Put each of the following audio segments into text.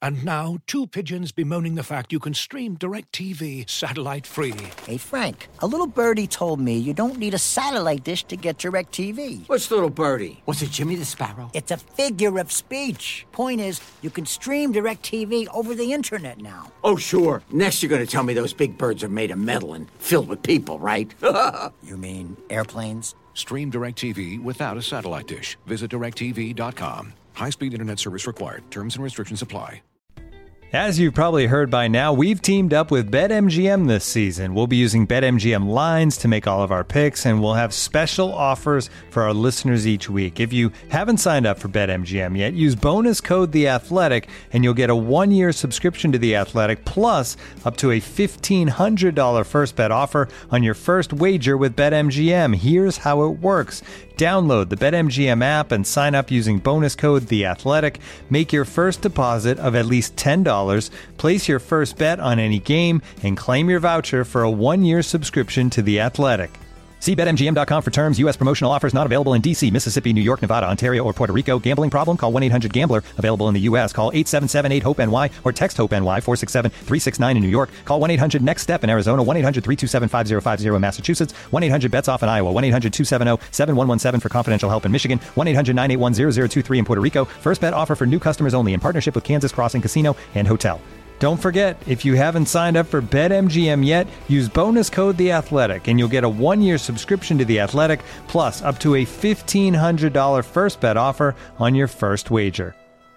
And now, two pigeons bemoaning the fact you can stream DirecTV satellite-free. Hey, Frank, a little birdie told me you don't need a satellite dish to get DirecTV. What's little birdie? Was it Jimmy the Sparrow? It's a figure of speech. Point is, you can stream DirecTV over the internet now. Oh, sure. Next you're going to tell me those big birds are made of metal and filled with people, right? You mean airplanes? Stream DirecTV without a satellite dish. Visit DirecTV.com. High-speed internet service required. Terms and restrictions apply. As you've probably heard by now, we've teamed up with BetMGM this season. We'll be using BetMGM lines to make all of our picks, and we'll have special offers for our listeners each week. If you haven't signed up for BetMGM yet, use bonus code The Athletic, and you'll get a 1-year subscription to The Athletic, plus up to a $1,500 first bet offer on your first wager with BetMGM. Here's how it works. Download the BetMGM app and sign up using bonus code The Athletic. Make your first deposit of at least $10. Place your first bet on any game and claim your voucher for a 1-year subscription to The Athletic. See BetMGM.com for terms. U.S. promotional offers not available in D.C., Mississippi, New York, Nevada, Ontario, or Puerto Rico. Gambling problem? Call 1-800-GAMBLER. Available in the U.S. Call 877-8-HOPE-NY or text HOPE-NY 467-369 in New York. Call 1-800-NEXT-STEP in Arizona. 1-800-327-5050 in Massachusetts. 1-800-BETS-OFF in Iowa. 1-800-270-7117 for confidential help in Michigan. 1-800-981-0023 in Puerto Rico. First bet offer for new customers only in partnership with Kansas Crossing Casino and Hotel. Don't forget, if you haven't signed up for BetMGM yet, use bonus code The Athletic, and you'll get a 1-year subscription to The Athletic, plus up to a $1,500 first bet offer on your first wager.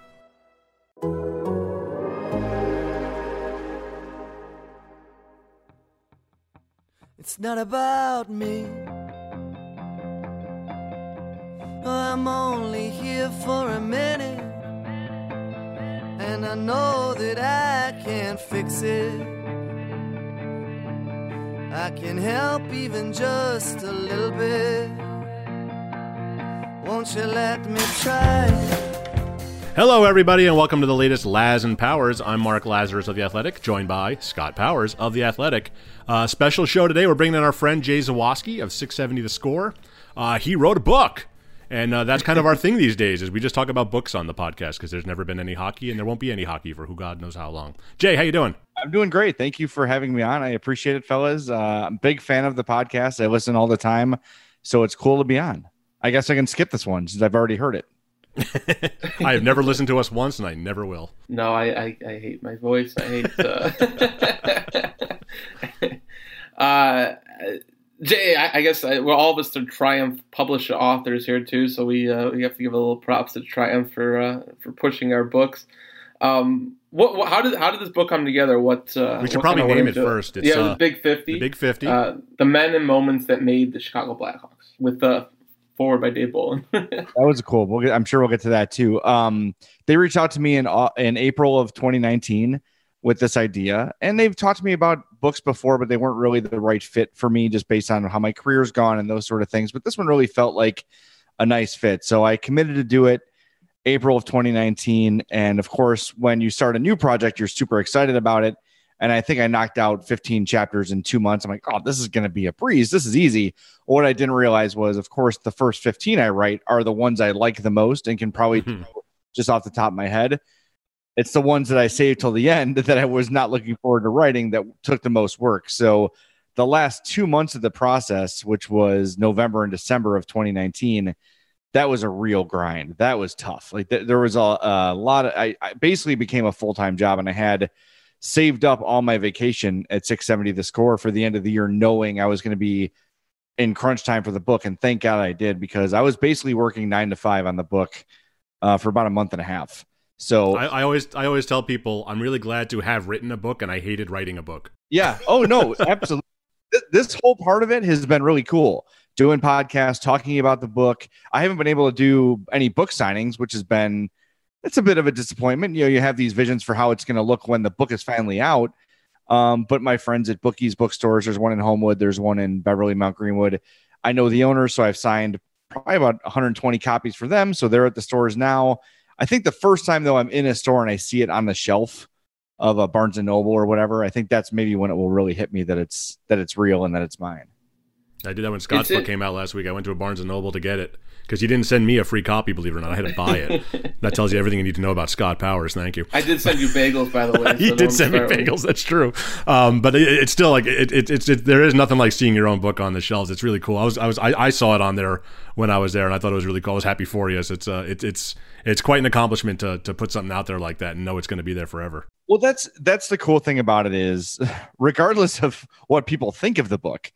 It's not about me. I'm only here for a minute, and I know that I can't fix it. I can help even just a little bit. Won't you let me try? Hello, everybody, and welcome to the latest Laz and Powers. I'm Mark Lazarus of The Athletic, joined by Scott Powers of The Athletic. Special show today. We're bringing in our friend Jay Zawaski of 670 The Score. He wrote a book. And that's kind of our thing these days, is we just talk about books on the podcast because there's never been any hockey, and there won't be any hockey for who God knows how long. Jay, how you doing? I'm doing great. Thank you for having me on. I appreciate it, fellas. I'm a big fan of the podcast. I listen all the time, so it's cool to be on. I guess I can skip this one since I've already heard it. I have never listened to us once, and I never will. No, I hate my voice. I hate... Jay, I guess we're all of us are Triumph publisher authors here too, so we have to give a little props to Triumph for pushing our books. How did this book come together? We should probably name it first. It's, it was Big 50. The Big 50. The Men and Moments That Made the Chicago Blackhawks, with the forward by Dave Bolin. That was cool. I'm sure we'll get to that too. They reached out to me in April of 2019 with this idea, and they've talked to me about books before, but they weren't really the right fit for me just based on how my career's gone and those sort of things. But this one really felt like a nice fit. So I committed to do it April of 2019. And of course, when you start a new project, you're super excited about it. And I think I knocked out 15 chapters in 2 months. I'm like, oh, this is going to be a breeze. This is easy. What I didn't realize was, of course, the first 15 I write are the ones I like the most and can probably do just off the top of my head. It's the ones that I saved till the end that I was not looking forward to writing that took the most work. So the last 2 months of the process, which was November and December of 2019, that was a real grind. That was tough. Like there was a lot of, I basically became a full-time job, and I had saved up all my vacation at 670 The Score for the end of the year, knowing I was going to be in crunch time for the book. And thank God I did, because I was basically working 9 to 5 on the book for about a month and a half. So I always tell people I'm really glad to have written a book, and I hated writing a book. Yeah. Oh no, absolutely. This whole part of it has been really cool. Doing podcasts, talking about the book. I haven't been able to do any book signings, which has been, it's a bit of a disappointment. You know, you have these visions for how it's going to look when the book is finally out. But my friends at Bookies Bookstores, there's one in Homewood, there's one in Beverly, Mount Greenwood. I know the owners, so I've signed probably about 120 copies for them. So they're at the stores now. I think the first time, though, I'm in a store and I see it on the shelf of a Barnes & Noble or whatever, I think that's maybe when it will really hit me that it's real and that it's mine. I did that when Scott's book came out last week. I went to a Barnes & Noble to get it because he didn't send me a free copy, believe it or not. I had to buy it. That tells you everything you need to know about Scott Powers. Thank you. I did send you bagels, by the way. You did send me bagels. That's true. But it's still like there is nothing like seeing your own book on the shelves. It's really cool. I saw it on there when I was there, and I thought it was really cool. I was happy for you. So it's quite an accomplishment to put something out there like that and know it's going to be there forever. Well, that's the cool thing about it is, regardless of what people think of the book,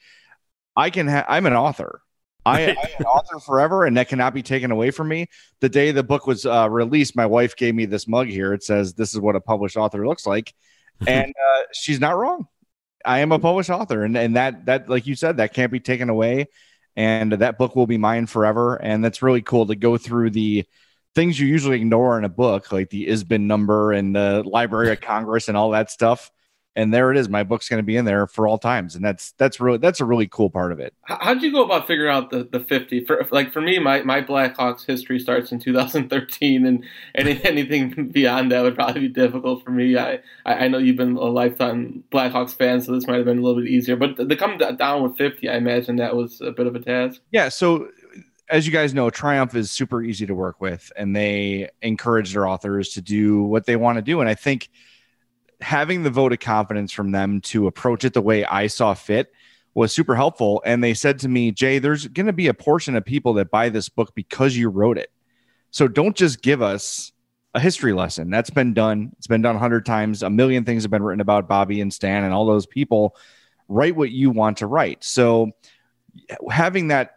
I'm an author. I'm an author forever, and that cannot be taken away from me. The day the book was released, my wife gave me this mug here. It says, "This is what a published author looks like," and she's not wrong. I am a published author, and that, like you said, that can't be taken away, and that book will be mine forever. And that's really cool to go through the things you usually ignore in a book, like the ISBN number and the Library of Congress and all that stuff. And there it is. My book's going to be in there for all times. And that's a really cool part of it. How did you go about figuring out the 50? For me, my Blackhawks history starts in 2013, and anything beyond that would probably be difficult for me. I know you've been a lifetime Blackhawks fan, so this might have been a little bit easier. But to come down with 50, I imagine that was a bit of a task. Yeah, so as you guys know, Triumph is super easy to work with, and they encourage their authors to do what they want to do. And I think having the vote of confidence from them to approach it the way I saw fit was super helpful. And they said to me, "Jay, there's going to be a portion of people that buy this book because you wrote it. So don't just give us a history lesson. That's been done. It's been done 100 times. A million things have been written about Bobby and Stan and all those people. Write what you want to write." So having that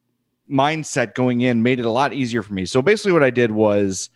mindset going in made it a lot easier for me. So basically what I did was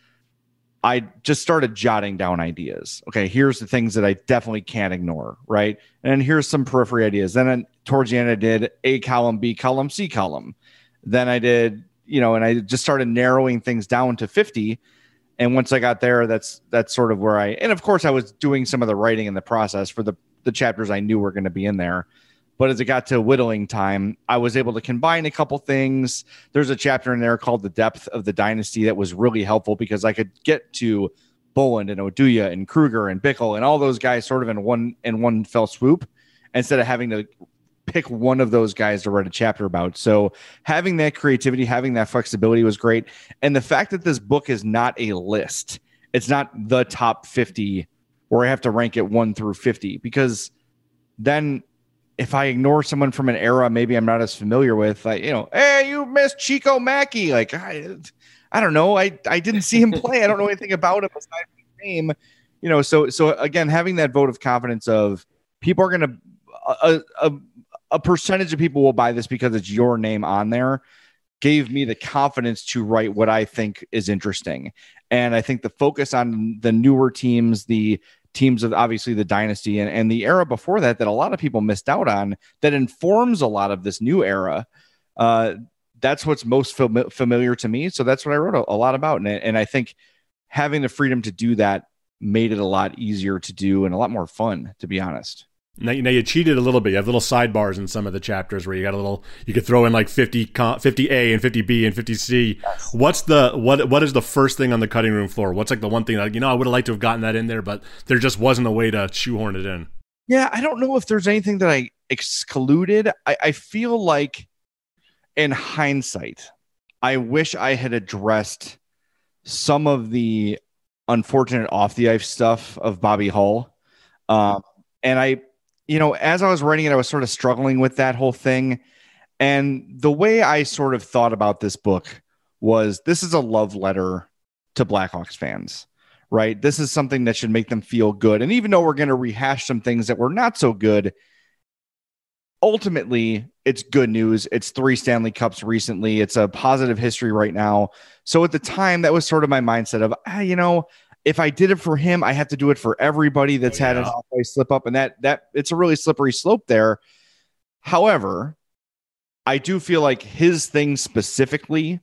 I just started jotting down ideas. Okay, here's the things that I definitely can't ignore, right? And here's some periphery ideas. Then towards the end, I did A column, B column, C column. Then I did, and I just started narrowing things down to 50. And once I got there, that's sort of where and of course I was doing some of the writing in the process for the chapters I knew were going to be in there. But as it got to whittling time, I was able to combine a couple things. There's a chapter in there called The Depth of the Dynasty that was really helpful because I could get to Boland and Oduya and Kruger and Bickle and all those guys sort of in one fell swoop instead of having to pick one of those guys to write a chapter about. So having that creativity, having that flexibility was great. And the fact that this book is not a list, it's not the top 50 where I have to rank it 1 through 50, because then if I ignore someone from an era maybe I'm not as familiar with, like, hey, you missed Chico Mackey. Like, I don't know. I didn't see him play. I don't know anything about him aside from his name. So again, having that vote of confidence of people are going to, a percentage of people will buy this because it's your name on there, gave me the confidence to write what I think is interesting. And I think the focus on the newer teams, the teams of obviously the dynasty and the era before that a lot of people missed out on, that informs a lot of this new era. That's what's most familiar to me. So that's what I wrote a lot about. And I think having the freedom to do that made it a lot easier to do and a lot more fun, to be honest. Now you cheated a little bit. You have little sidebars in some of the chapters where you could throw in like 50A and 50B and 50C. Yes. What is the first thing on the cutting room floor? What's like the one thing that, I would have liked to have gotten that in there, but there just wasn't a way to shoehorn it in. Yeah, I don't know if there's anything that I excluded. I feel like in hindsight, I wish I had addressed some of the unfortunate off the ice stuff of Bobby Hull. And as I was writing it, I was sort of struggling with that whole thing. And the way I sort of thought about this book was, this is a love letter to Blackhawks fans, right? This is something that should make them feel good. And even though we're going to rehash some things that were not so good, ultimately it's good news. It's 3 Stanley Cups recently. It's a positive history right now. So at the time, that was sort of my mindset of, if I did it for him, I have to do it for everybody that's had an off-ice slip up, and that it's a really slippery slope there. However, I do feel like his thing specifically,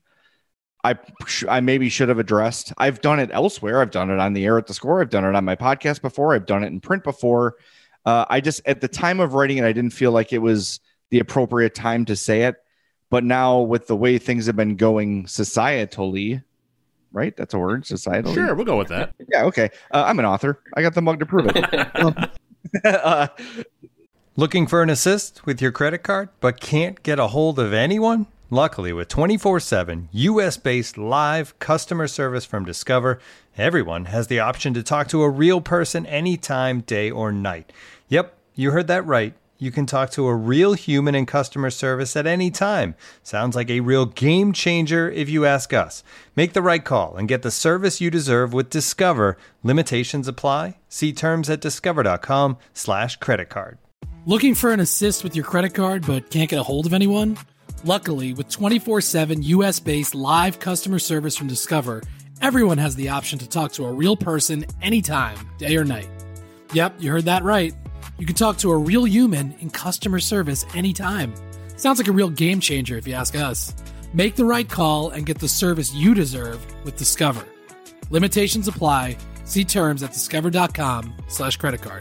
I maybe should have addressed. I've done it elsewhere. I've done it on the air at the Score. I've done it on my podcast before. I've done it in print before. I just, at the time of writing it, I didn't feel like it was the appropriate time to say it. But now with the way things have been going societally, right? That's a word, societal. Sure, we'll go with that. Yeah, okay. I'm an author. I got the mug to prove it. Looking for an assist with your credit card, but can't get a hold of anyone? Luckily, with 24/7 US-based live customer service from Discover, everyone has the option to talk to a real person anytime, day or night. Yep, you heard that right. You can talk to a real human in customer service at any time. Sounds like a real game changer if you ask us. Make the right call and get the service you deserve with Discover. Limitations apply. See terms at discover.com/creditcard. Looking for an assist with your credit card but can't get a hold of anyone? Luckily, with 24/7 US-based live customer service from Discover, everyone has the option to talk to a real person anytime, day or night. Yep, you heard that right. You can talk to a real human in customer service anytime. Sounds like a real game changer if you ask us. Make the right call and get the service you deserve with Discover. Limitations apply. See terms at discover.com/creditcard.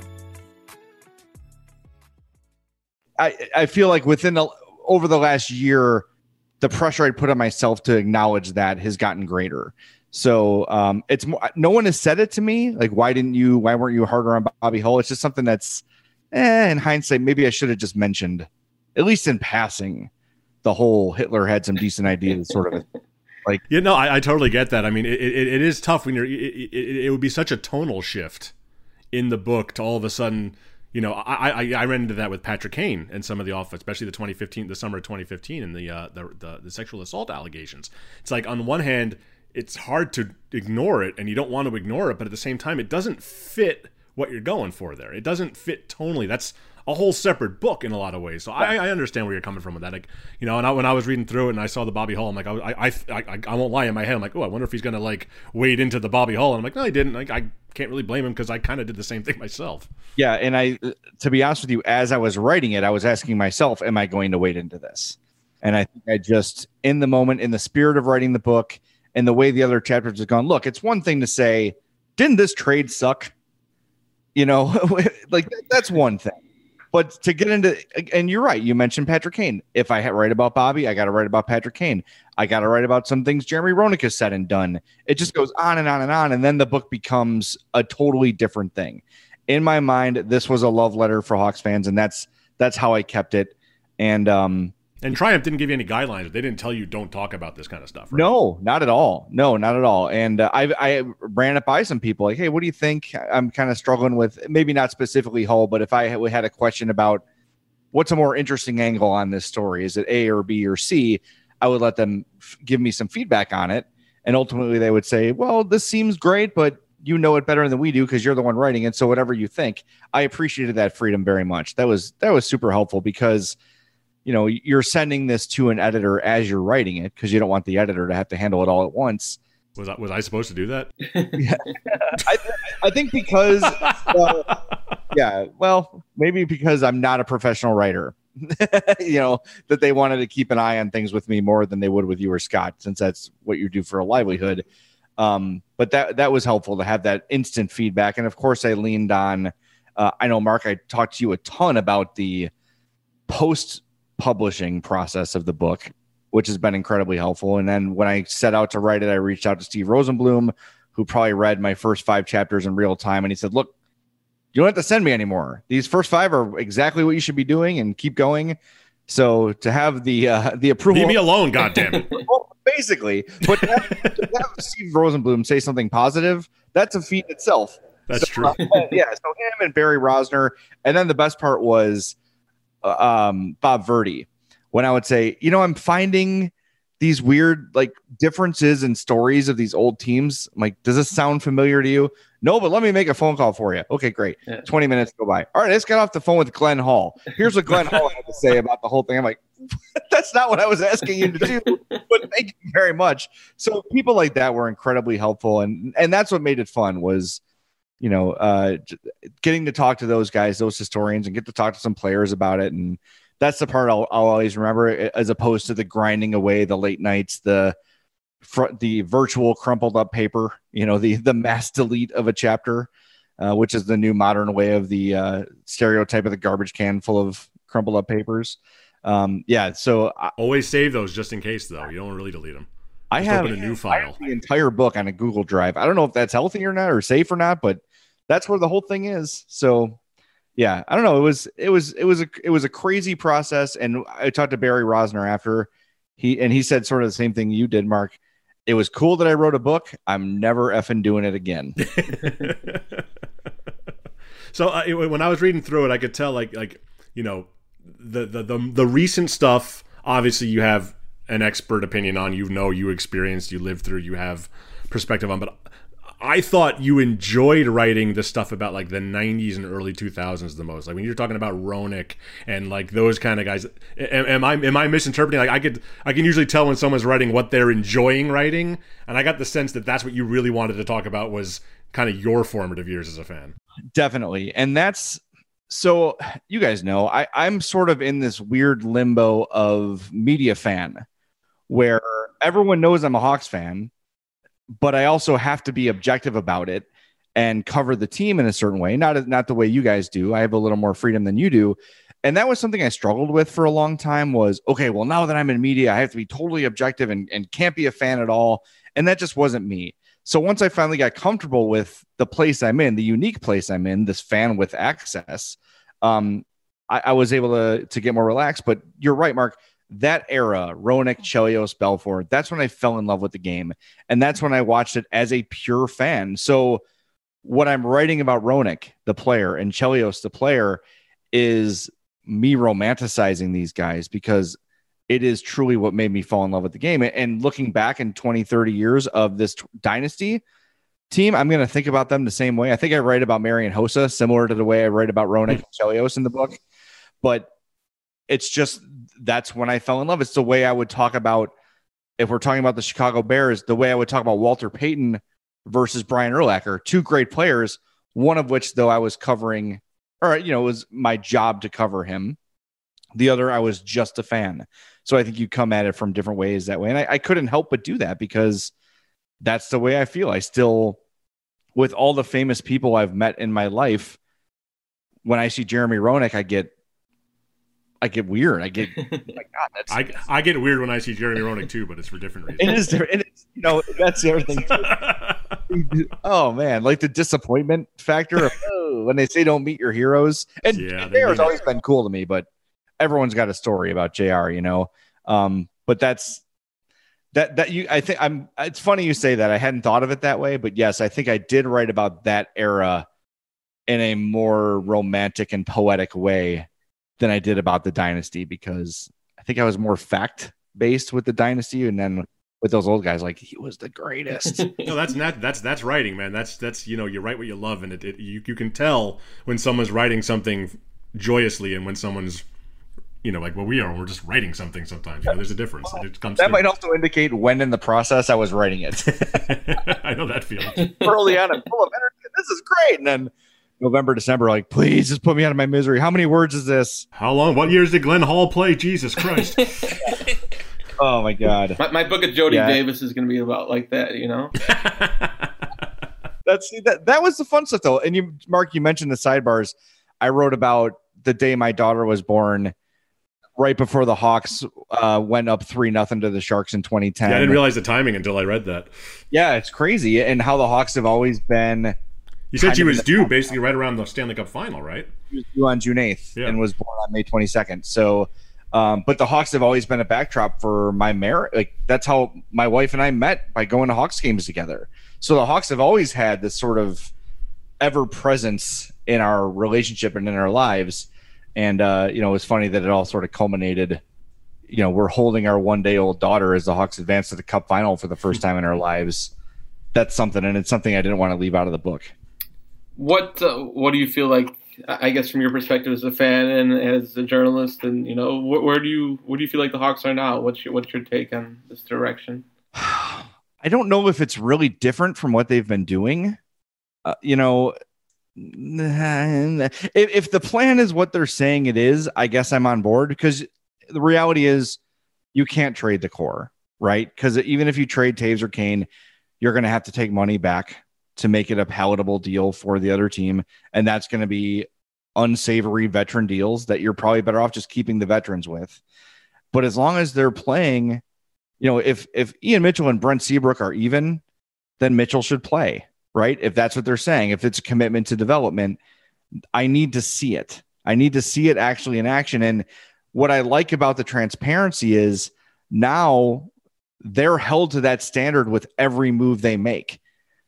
I feel like over the last year, the pressure I put on myself to acknowledge that has gotten greater. So it's more, no one has said it to me. Like, why weren't you harder on Bobby Hull? It's just something that's in hindsight, maybe I should have just mentioned, at least in passing, the whole Hitler had some decent ideas sort of like, I totally get that. I mean, it is tough when it would be such a tonal shift in the book to all of a sudden, I ran into that with Patrick Kane and some of the offense, especially the summer of 2015 and the sexual assault allegations. It's like, on one hand, it's hard to ignore it and you don't want to ignore it, but at the same time, it doesn't fit what you're going for there. It doesn't fit tonally. That's a whole separate book in a lot of ways. So I understand where you're coming from with that. Like, and when I was reading through it and I saw the Bobby Hull, I'm like, I won't lie, in my head, I'm like, oh, I wonder if he's going to like wade into the Bobby Hull. And I'm like, no, he didn't. Like, I can't really blame him because I kind of did the same thing myself. Yeah. And to be honest with you, as I was writing it, I was asking myself, am I going to wade into this? And I think I just, in the moment, in the spirit of writing the book and the way the other chapters have gone, look, it's one thing to say, didn't this trade suck? Like that's one thing. But to get into, and you're right, you mentioned Patrick Kane. If I write about Bobby, I got to write about Patrick Kane. I got to write about some things Jeremy Roenick has said and done. It just goes on and on and on. And then the book becomes a totally different thing. In my mind, this was a love letter for Hawks fans. And that's how I kept it. And Triumph didn't give you any guidelines. They didn't tell you don't talk about this kind of stuff, right? No, not at all. No, not at all. And I ran it by some people like, hey, what do you think? I'm kind of struggling with, maybe not specifically Hull, but if I had a question about what's a more interesting angle on this story, is it A or B or C? I would let them give me some feedback on it. And ultimately they would say, well, this seems great, but you know it better than we do because you're the one writing it. So whatever you think. I appreciated that freedom very much. That was super helpful because you're sending this to an editor as you're writing it because you don't want the editor to have to handle it all at once. Was I supposed to do that? Yeah. I think because, maybe because I'm not a professional writer, that they wanted to keep an eye on things with me more than they would with you or Scott, since that's what you do for a livelihood. But that was helpful to have that instant feedback. And of course I leaned on, I know, Mark, I talked to you a ton about the post-publishing process of the book, which has been incredibly helpful. And then when I set out to write it, I reached out to Steve Rosenblum, who probably read my first 5 chapters in real time. And he said, look, you don't have to send me anymore. These first 5 are exactly what you should be doing, and keep going. So to have the approval, leave me alone, goddammit. Well, basically, but to have Steve Rosenblum say something positive, that's a feat itself. That's true. So him and Barry Rosner. And then the best part was Bob Verdi, when I would say, I'm finding these weird differences in stories of these old teams. I'm like, does this sound familiar to you? No, but let me make a phone call for you. Okay, great. Yeah. 20 minutes go by. All right, let's get off the phone with Glenn Hall. Here's what Glenn Hall had to say about the whole thing. I'm like, that's not what I was asking you to do, but thank you very much. So people like that were incredibly helpful. And that's what made it fun was, getting to talk to those guys, those historians, and get to talk to some players about it. And that's the part I'll always remember, as opposed to the grinding away, the late nights, the virtual crumpled up paper, the mass delete of a chapter, which is the new modern way of the stereotype of the garbage can full of crumpled up papers. So always save those just in case, though. You don't really delete them. I have open a new file. The entire book on a Google Drive. I don't know if that's healthy or not, or safe or not, but that's where the whole thing is. So yeah, I don't know. It was a crazy process. And I talked to Barry Rosner after he said sort of the same thing you did, Mark. It was cool that I wrote a book. I'm never effing doing it again. So when I was reading through it, I could tell like you know, the recent stuff. Obviously, you have an expert opinion on. You experienced, you lived through, you have perspective on. But I thought you enjoyed writing the stuff about like the 90s and early 2000s the most. Like when you're talking about Roenick and like those kind of guys. Am I misinterpreting? Like I can usually tell when someone's writing what they're enjoying writing, and I got the sense that that's what you really wanted to talk about was kind of your formative years as a fan. Definitely. And that's, so you guys know, I'm sort of in this weird limbo of media fan where everyone knows I'm a Hawks fan, but I also have to be objective about it and cover the team in a certain way. Not the way you guys do. I have a little more freedom than you do. And that was something I struggled with for a long time was, okay, well, now that I'm in media, I have to be totally objective and can't be a fan at all. And that just wasn't me. So once I finally got comfortable with the place I'm in, the unique place I'm in, this fan with access, I was able to get more relaxed. But you're right, Mark. That era, Roenick, Chelios, Belfort, that's when I fell in love with the game. And that's when I watched it as a pure fan. So what I'm writing about Roenick, the player, and Chelios, the player, is me romanticizing these guys because it is truly what made me fall in love with the game. And looking back in 20, 30 years of this dynasty team, I'm going to think about them the same way. I think I write about Marian Hossa similar to the way I write about Roenick and Chelios in the book. But it's just, that's when I fell in love. It's the way I would talk about, if we're talking about the Chicago Bears, the way I would talk about Walter Payton versus Brian Urlacher, two great players, one of which, though, I was covering, or, you know, it was my job to cover him. The other, I was just a fan. So I think you come at it from different ways that way. And I couldn't help but do that because that's the way I feel. I still, with all the famous people I've met in my life, when I see Jeremy Roenick, I get weird. I get, oh my God, I get weird when I see Jeremy Roenick too, but it's for different reasons. It is different. It's, you know, that's the other thing too. Oh man, like the disappointment factor of, when they say don't meet your heroes. And yeah, JR has always been cool to me, but everyone's got a story about JR, you know. But that's that you, I think it's funny you say that. I hadn't thought of it that way, but yes, I think I did write about that era in a more romantic and poetic way than I did about the dynasty, because I think I was more fact based with the dynasty, and then with those old guys, like, he was the greatest. No, that's writing, man. That's you know, you write what you love, and you can tell when someone's writing something joyously and when someone's, you know, like what we are, we're just writing something sometimes. You know, there's a difference. It comes that might also indicate when in the process I was writing it. I know that feeling. Early on, I'm full of energy. This is great. And then November, December, like, please just put me out of my misery. How many words is this? How long? What years did Glenn Hall play? Jesus Christ. Oh, my God. My book of Jody Davis is going to be about like that, you know? That was the fun stuff, though. And you, Mark, you mentioned the sidebars. I wrote about the day my daughter was born, right before the Hawks went up 3-0 to the Sharks in 2010. Yeah, I didn't realize the timing until I read that. Yeah, it's crazy. And how the Hawks have always been. You said she was due basically right around the Stanley Cup final, right? She was due on June 8th and was born on May 22nd. So, but the Hawks have always been a backdrop for my marriage. Like, that's how my wife and I met, by going to Hawks games together. So the Hawks have always had this sort of ever presence in our relationship and in our lives. And, you know, it's funny that it all sort of culminated. You know, we're holding our one-day-old daughter as the Hawks advance to the Cup final for the first time in our lives. That's something, and it's something I didn't want to leave out of the book. What do you feel like, I guess, from your perspective as a fan and as a journalist, and, you know, where do you feel like the Hawks are now? What's your take on this direction? I don't know if it's really different from what they've been doing. You know, if the plan is what they're saying it is, I guess I'm on board, because the reality is you can't trade the core, right? Because even if you trade Taves or Kane, you're going to have to take money back to make it a palatable deal for the other team. And that's going to be unsavory veteran deals that you're probably better off just keeping the veterans with. But as long as they're playing, you know, if Ian Mitchell and Brent Seabrook are even, then Mitchell should play, right? If that's what they're saying, if it's a commitment to development, I need to see it. I need to see it actually in action. And what I like about the transparency is now they're held to that standard with every move they make.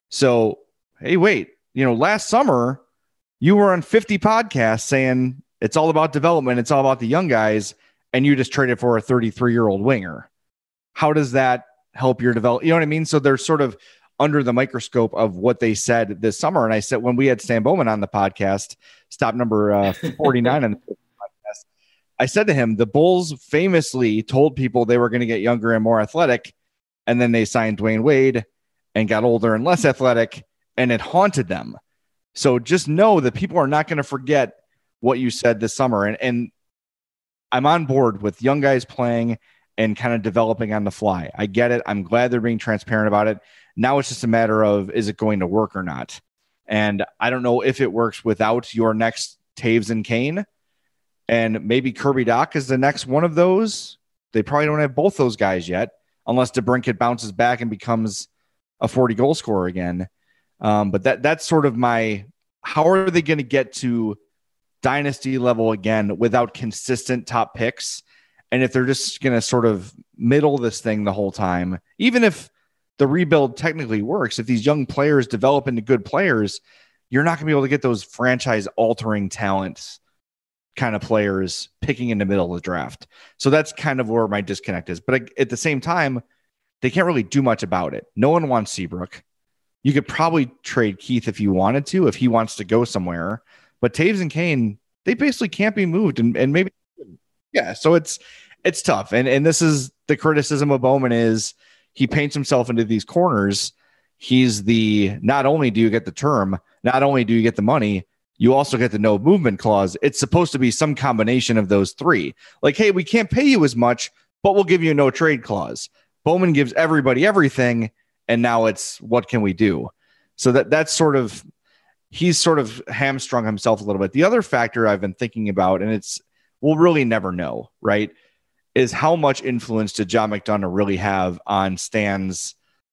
So, hey, wait, last summer you were on 50 podcasts saying it's all about development. It's all about the young guys. And you just traded for a 33-year-old winger. How does that help your development? You know what I mean? So they're sort of under the microscope of what they said this summer. And I said, when we had Stan Bowman on the podcast, stop number 49 on the podcast, I said to him, the Bulls famously told people they were going to get younger and more athletic. And then they signed Dwayne Wade and got older and less athletic, and it haunted them. So just know that people are not going to forget what you said this summer. And I'm on board with young guys playing and kind of developing on the fly. I get it. I'm glad they're being transparent about it. Now it's just a matter of, is it going to work or not? And I don't know if it works without your next Taves and Kane. And maybe Kirby Doc is the next one of those. They probably don't have both those guys yet, unless DeBrincat bounces back and becomes a 40-goal scorer again. But that's sort of how are they going to get to dynasty level again without consistent top picks? And if they're just going to sort of middle this thing the whole time, even if the rebuild technically works, if these young players develop into good players, you're not going to be able to get those franchise altering talents kind of players picking in the middle of the draft. So that's kind of where my disconnect is. But at the same time, they can't really do much about it. No one wants Seabrook. You could probably trade Keith if you wanted to, if he wants to go somewhere. But Taves and Kane, they basically can't be moved. And maybe, yeah, so it's tough. And this is the criticism of Bowman is he paints himself into these corners. He's not only do you get the term, not only do you get the money, you also get the no movement clause. It's supposed to be some combination of those three. Like, hey, we can't pay you as much, but we'll give you a no trade clause. Bowman gives everybody everything. And now it's, what can we do? So that's sort of, he's sort of hamstrung himself a little bit. The other factor I've been thinking about, and we'll really never know, right, is how much influence did John McDonough really have on Stan's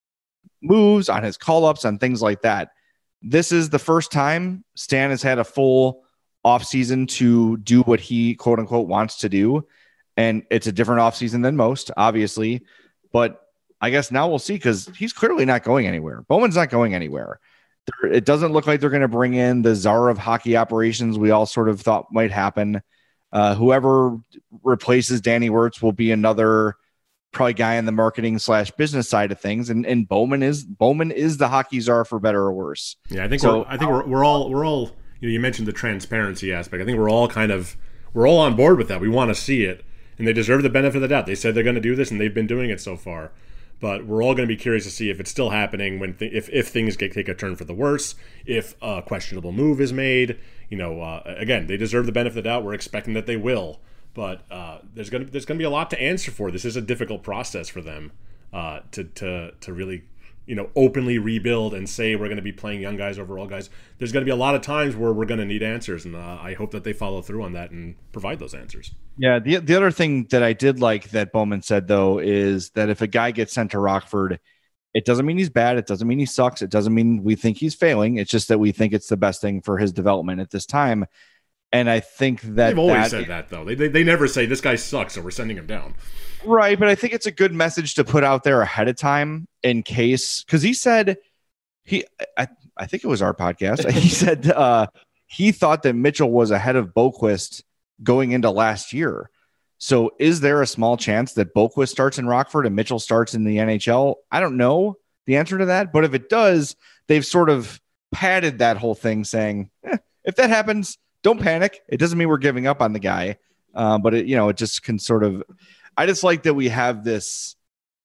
moves, on his call-ups, on things like that. This is the first time Stan has had a full offseason to do what he, quote unquote, wants to do. And it's a different offseason than most, obviously. But I guess now we'll see, because he's clearly not going anywhere. Bowman's not going anywhere. It doesn't look like they're going to bring in the czar of hockey operations we all sort of thought might happen. Whoever replaces Danny Wirtz will be another probably guy in the marketing / business side of things. And Bowman is the hockey czar, for better or worse. Yeah, I think we're all you mentioned the transparency aspect. I think we're all on board with that. We want to see it, and they deserve the benefit of the doubt. They said they're going to do this, and they've been doing it so far. But we're all going to be curious to see if it's still happening if things take a turn for the worse, if a questionable move is made. Again, they deserve the benefit of the doubt. We're expecting that they will, but there's going to be a lot to answer for. This is a difficult process for them to really openly rebuild and say we're going to be playing young guys over old guys. There's going to be a lot of times where we're going to need answers, and I hope that they follow through on that and provide those answers. Yeah, the other thing that I did like that Bowman said, though, is that if a guy gets sent to Rockford, it doesn't mean he's bad. It doesn't mean he sucks. It doesn't mean we think he's failing. It's just that we think it's the best thing for his development at this time. And I think that they've always said that, though. They never say this guy sucks, so we're sending him down. Right, but I think it's a good message to put out there ahead of time in case, because he said I think it was our podcast. He said he thought that Mitchell was ahead of Boquist going into last year. So is there a small chance that Boquist starts in Rockford and Mitchell starts in the NHL? I don't know the answer to that, but if it does, they've sort of padded that whole thing saying, if that happens, don't panic. It doesn't mean we're giving up on the guy. But it just can sort of, I just like that we have this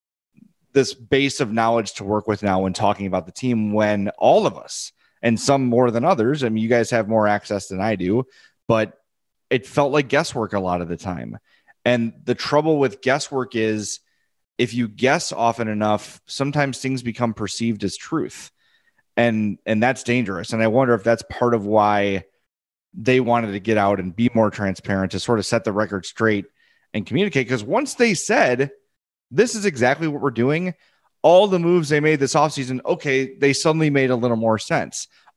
base of knowledge to work with now when talking about the team, when all of us, and some more than others, I mean, you guys have more access than I do, but it felt like guesswork a lot of the time. And the trouble with guesswork is if you guess often enough, sometimes things become perceived as truth. And that's dangerous. And I wonder if that's part of why they wanted to get out and be more transparent, to sort of set the record straight and communicate. Because once they said, this is exactly what we're doing, all the moves they made this offseason, okay, they suddenly made a little more sense.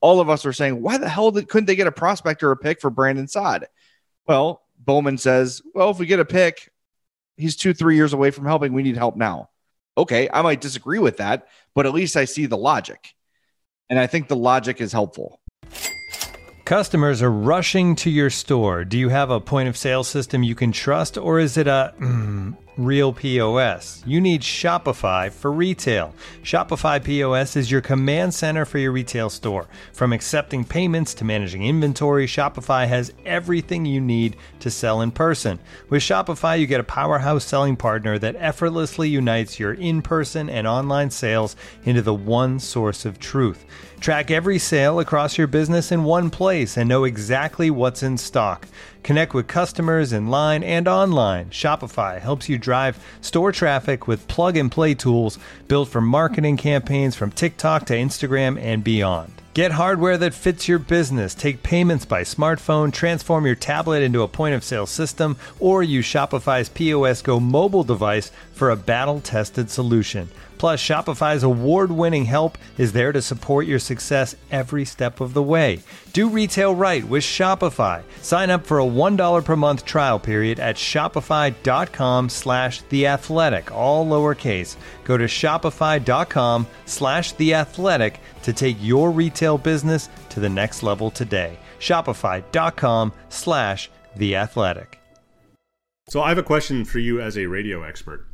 all of us are saying, why the hell couldn't they get a prospect or a pick for Brandon Saad? Well, Bowman says, well, if we get a pick, he's 2-3 years away from helping. We need help now. Okay, I might disagree with that, but at least I see the logic. And I think the logic is helpful. Customers are rushing to your store. Do you have a point of sale system you can trust, or is it a real POS? You need Shopify for retail. Shopify POS is your command center for your retail store. From accepting payments to managing inventory, Shopify has everything you need to sell in person. With Shopify, you get a powerhouse selling partner that effortlessly unites your in-person and online sales into the one source of truth. Track every sale across your business in one place and know exactly what's in stock. Connect with customers in line and online. Shopify helps you drive store traffic with plug-and-play tools built for marketing campaigns from TikTok to Instagram and beyond. Get hardware that fits your business. Take payments by smartphone, transform your tablet into a point-of-sale system, or use Shopify's POS Go mobile device for a battle-tested solution. Plus, Shopify's award-winning help is there to support your success every step of the way. Do retail right with Shopify. Sign up for a $1 per month trial period at shopify.com/theathletic, all lowercase. Go to shopify.com/theathletic to take your retail business to the next level today. Shopify.com/theathletic. So I have a question for you as a radio expert.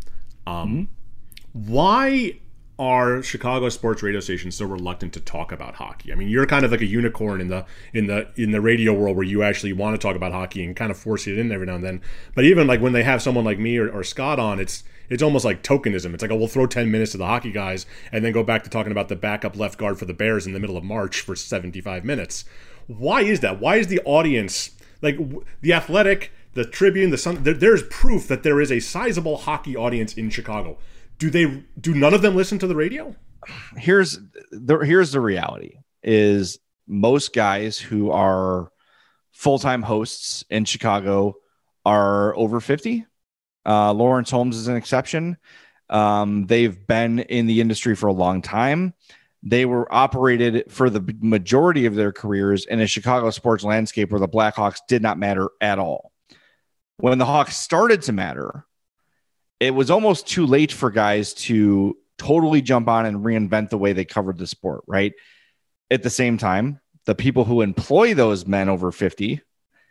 Why are Chicago sports radio stations so reluctant to talk about hockey? I mean, you're kind of like a unicorn in the radio world where you actually want to talk about hockey and kind of force it in every now and then. But even like when they have someone like me or Scott on, it's almost like tokenism. It's like, oh, we'll throw 10 minutes to the hockey guys and then go back to talking about the backup left guard for the Bears in the middle of March for 75 minutes. Why is that? Why is the audience, like the Athletic, the Tribune, the Sun, there's proof that there is a sizable hockey audience in Chicago. Do none of them listen to the radio? Here's the reality is most guys who are full-time hosts in Chicago are over 50. Lawrence Holmes is an exception. They've been in the industry for a long time. They were operated for the majority of their careers in a Chicago sports landscape where the Blackhawks did not matter at all. When the Hawks started to matter, it was almost too late for guys to totally jump on and reinvent the way they covered the sport, right? At the same time, the people who employ those men over 50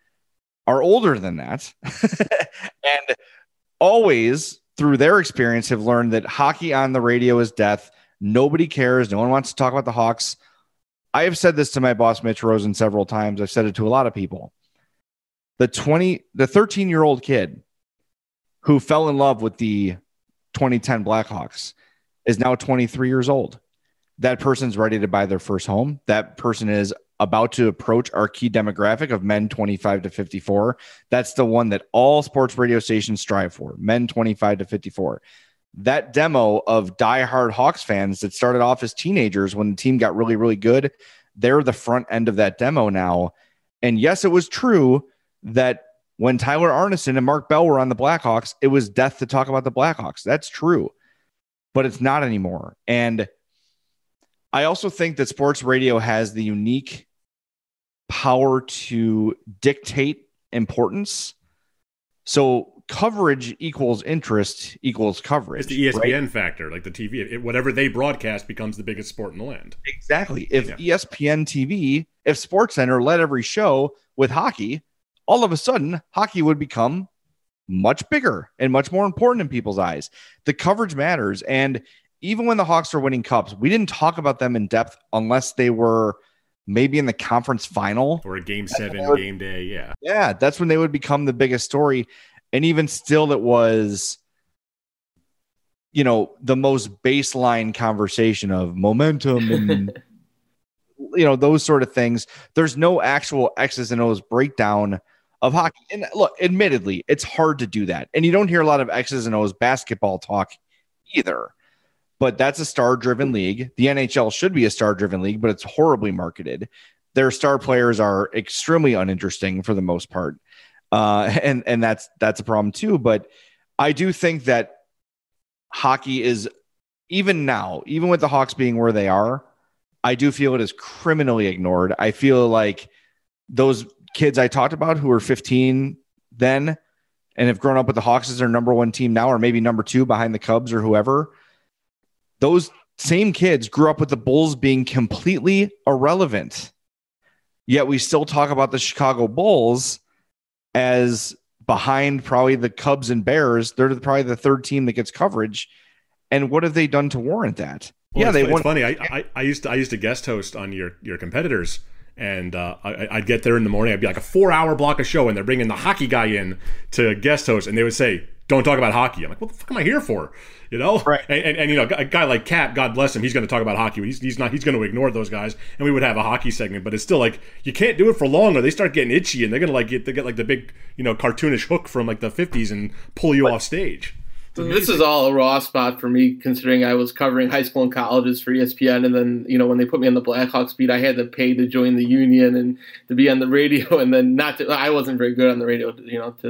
are older than that and always, through their experience, have learned that hockey on the radio is death. Nobody cares. No one wants to talk about the Hawks. I have said this to my boss, Mitch Rosen, several times. I've said it to a lot of people. The 13-year-old kid who fell in love with the 2010 Blackhawks is now 23 years old. That person's ready to buy their first home. That person is about to approach our key demographic of men 25 to 54. That's the one that all sports radio stations strive for, men 25 to 54. That demo of diehard Hawks fans that started off as teenagers when the team got really, really good, they're the front end of that demo now. And yes, it was true that when Tyler Arneson and Mark Bell were on the Blackhawks, it was death to talk about the Blackhawks. That's true, but it's not anymore. And I also think that sports radio has the unique power to dictate importance. So coverage equals interest equals coverage. It's the ESPN factor, like the TV. Whatever they broadcast becomes the biggest sport in the land. Exactly. If ESPN TV, if SportsCenter led every show with hockey, all of a sudden, hockey would become much bigger and much more important in people's eyes. The coverage matters. And even when the Hawks were winning cups, we didn't talk about them in depth unless they were maybe in the conference final. Or a game 7 game day, yeah. Yeah, that's when they would become the biggest story. And even still, it was, the most baseline conversation of momentum and, those sort of things. There's no actual X's and O's breakdown of hockey. And look, admittedly, it's hard to do that. And you don't hear a lot of X's and O's basketball talk either. But that's a star-driven league. The NHL should be a star-driven league, but it's horribly marketed. Their star players are extremely uninteresting for the most part. And that's a problem too. But I do think that hockey is, even now, even with the Hawks being where they are, I do feel it is criminally ignored. I feel like those kids I talked about who were 15 then and have grown up with the Hawks as their number one team now, or maybe number two behind the Cubs or whoever, those same kids grew up with the Bulls being completely irrelevant. Yet we still talk about the Chicago Bulls as behind probably the Cubs and Bears. They're probably the third team that gets coverage. And what have they done to warrant that? Well, it's funny. I used to guest host on your competitors, and I'd get there in the morning. I'd be like a 4-hour block of show, and they're bringing the hockey guy in to guest host, and they would say, "Don't talk about hockey." I'm like, "What the fuck am I here for?" You know, right? And you know, a guy like Cap, God bless him, he's going to talk about hockey. He's not. He's going to ignore those guys, and we would have a hockey segment. But it's still like you can't do it for long, or they start getting itchy, and they're going to get like the big, you know, cartoonish hook from like the 50s and pull you off stage. This is all a raw spot for me, considering I was covering high school and colleges for ESPN, and then, you know, when they put me on the Blackhawks beat, I had to pay to join the union and to be on the radio, and then I wasn't very good on the radio, you know,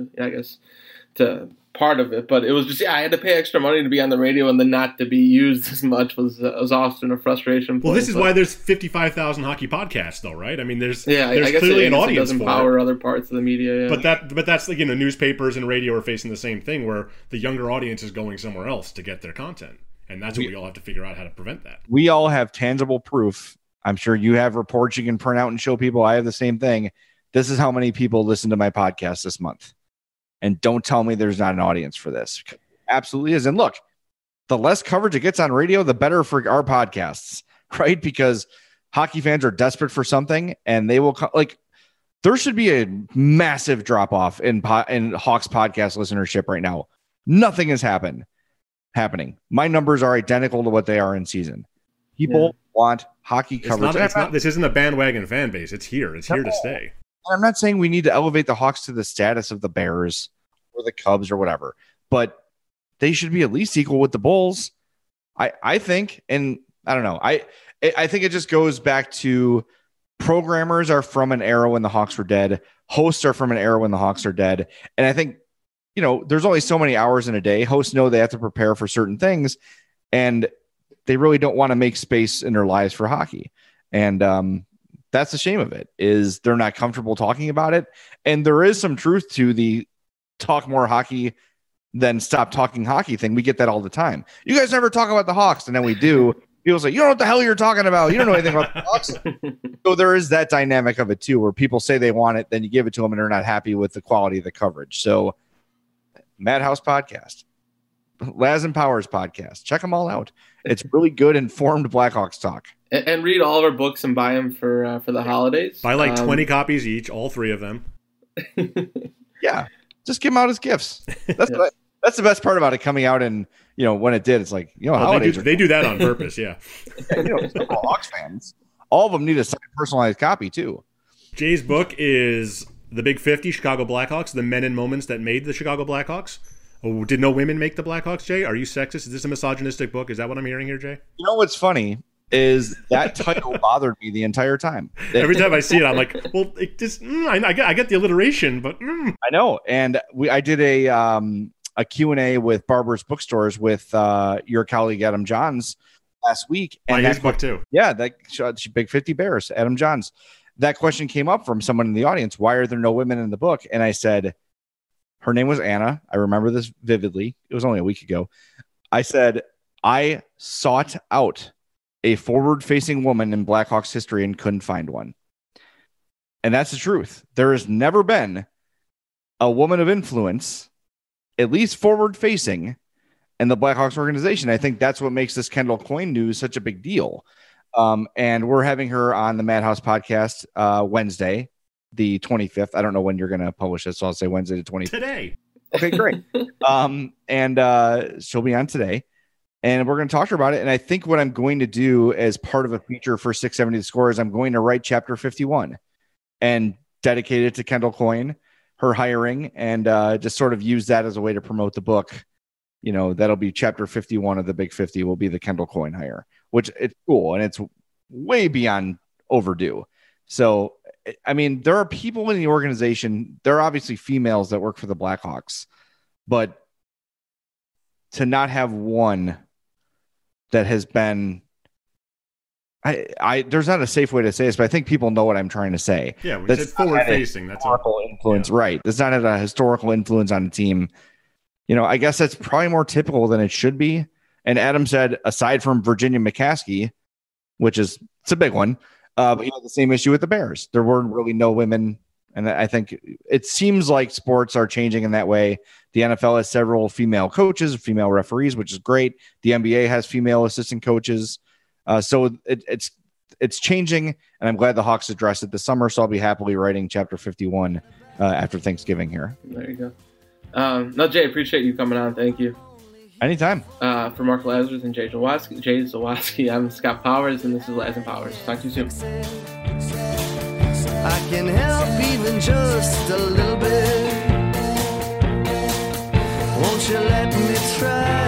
to part of it, but it was just I had to pay extra money to be on the radio, and then not to be used as much was often a frustration point. Well, this is why there's 55,000 hockey podcasts, though, right? I mean, there's I guess clearly an audience does for empower it. Other parts of the media. Yeah. But that's like, you know, newspapers and radio are facing the same thing, where the younger audience is going somewhere else to get their content, and that's what we all have to figure out how to prevent that. We all have tangible proof. I'm sure you have reports you can print out and show people. I have the same thing. This is how many people listen to my podcast this month. And don't tell me there's not an audience for this. Absolutely is. And look, the less coverage it gets on radio, the better for our podcasts, right? Because hockey fans are desperate for something, and they will like. There should be a massive drop off in Hawks podcast listenership right now. Nothing is happening. My numbers are identical to what they are in season. People want hockey coverage. This isn't a bandwagon fan base. It's here. It's here to stay. I'm not saying we need to elevate the Hawks to the status of the Bears or the Cubs or whatever, but they should be at least equal with the Bulls. I think, and I don't know. I think it just goes back to programmers are from an era when the Hawks were dead. Hosts are from an era when the Hawks are dead. And I think, you know, there's only so many hours in a day. Hosts know they have to prepare for certain things, and they really don't want to make space in their lives for hockey. And, that's the shame of it, is they're not comfortable talking about it. And there is some truth to the talk more hockey than stop talking hockey thing. We get that all the time. You guys never talk about the Hawks. And then we do. People say, you don't know what the hell you're talking about. You don't know anything about the Hawks. So there is that dynamic of it too, where people say they want it, then you give it to them and they're not happy with the quality of the coverage. So Madhouse podcast, Laz and Powers podcast, check them all out. It's really good, informed Blackhawks talk. And read all of our books and buy them for the holidays. Buy like 20 copies each, all 3 of them. Yeah, just give them out as gifts. That's the best part about it coming out, and you know when it did, it's like, you know, holidays. They do that on purpose, yeah. You know, Hawks fans, all of them need a personalized copy too. Jay's book is The Big 50, Chicago Blackhawks, the men and moments that made the Chicago Blackhawks. Oh, did no women make the Blackhawks, Jay? Are you sexist? Is this a misogynistic book? Is that what I'm hearing here, Jay? You know what's funny is that title bothered me the entire time. Every time I see it, I'm like, well, it just I get the alliteration, but I know. And I did a Q&A with Barber's Bookstores with your colleague Adam Johns last week. And his book too. Yeah, that Big 50 Bears, Adam Johns. That question came up from someone in the audience. Why are there no women in the book? And I said, her name was Anna. I remember this vividly. It was only a week ago. I said, I sought out a forward-facing woman in Blackhawks history and couldn't find one. And that's the truth. There has never been a woman of influence, at least forward-facing, in the Blackhawks organization. I think that's what makes this Kendall Coyne news such a big deal. And we're having her on the Madhouse podcast Wednesday, the 25th. I don't know when you're going to publish it, so I'll say Wednesday the 25th. Today. Okay, great. And she'll be on today. And we're going to talk to her about it. And I think what I'm going to do as part of a feature for 670 The Score is I'm going to write chapter 51 and dedicate it to Kendall Coyne, her hiring, and just sort of use that as a way to promote the book. You know, that'll be chapter 51 of the Big 50 will be the Kendall Coyne hire, which it's cool. And it's way beyond overdue. So, I mean, there are people in the organization. There are obviously females that work for the Blackhawks, but to not have one that has been there's not a safe way to say this, but I think people know what I'm trying to say. Yeah, we said forward facing. That's historical influence, right? It's not had a historical influence on the team. I guess that's probably more typical than it should be. And Adam said, aside from Virginia McCaskey, which it's a big one, but he had the same issue with the Bears. There weren't really no women. And I think it seems like sports are changing in that way. The NFL has several female coaches, female referees, which is great. The NBA has female assistant coaches. So it's changing, and I'm glad the Hawks addressed it this summer. So I'll be happily writing Chapter 51 after Thanksgiving here. There you go. No, Jay, appreciate you coming on. Thank you. Anytime. For Mark Lazarus and Jay Zawaski, I'm Scott Powers, and this is Laz and Powers. Talk to you soon. I can help even just a little bit. Won't you let me try?